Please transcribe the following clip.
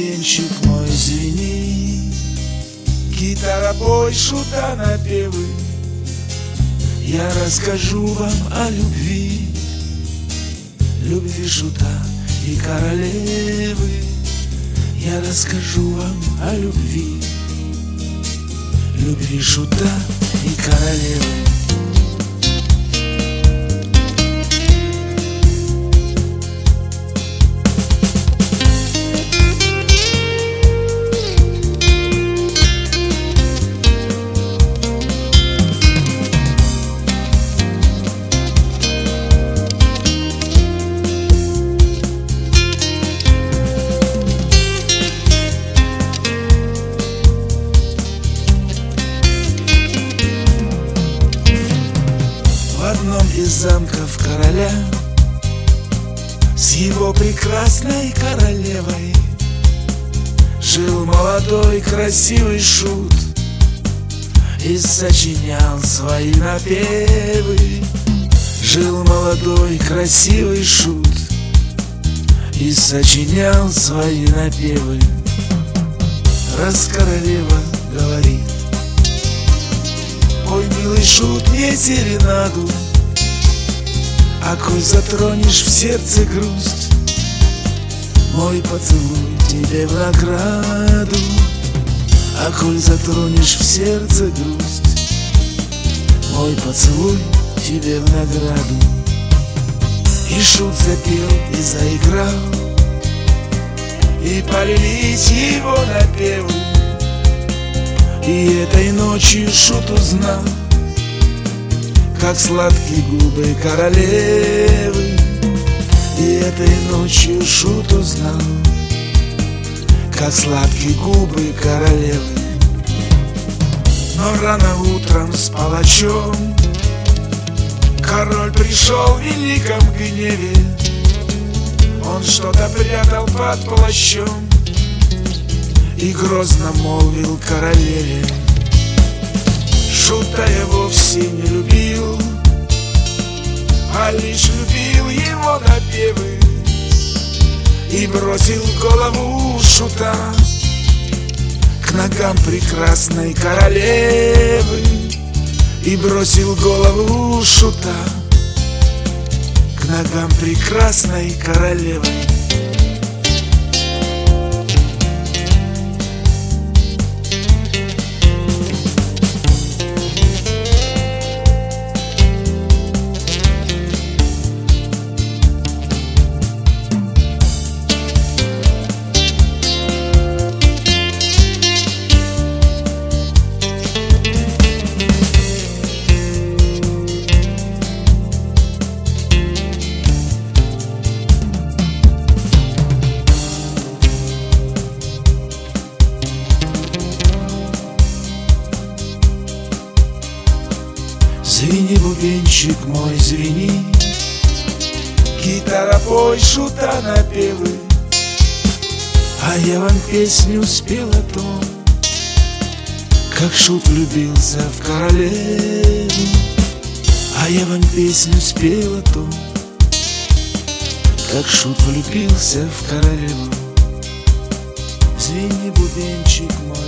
бубенчик мой, звени, гитара, пой, шута напевы. Я расскажу вам о любви, любви шута и королевы. Я расскажу вам о любви, любви шута и королевы. В одном из замков короля с его прекрасной королевой жил молодой красивый шут и сочинял свои напевы. Жил молодой красивый шут и сочинял свои напевы. Раз королева говорит: ой, милый шут, мне серенаду, а коль затронешь в сердце грусть, мой поцелуй тебе в награду. А коль затронешь в сердце грусть, мой поцелуй тебе в награду. И шут запел и заиграл, и полились его напевы. И этой ночью шут узнал, как сладкие губы королевы. И этой ночью шут узнал, как сладкие губы королевы. Но рано утром с палачом король пришел в великом гневе. Он что-то прятал под плащом и грозно молвил королеве: шута я вовсе не любил, а лишь любил его напевы. И бросил голову шута к ногам прекрасной королевы. И бросил голову шута к ногам прекрасной королевы. Звени, бубенчик мой, звени, гитара, пой, шута напевы. А я вам песню спел о том, как шут влюбился в королеву. А я вам песню спел о том, как шут влюбился в королеву. Звени, бубенчик мой,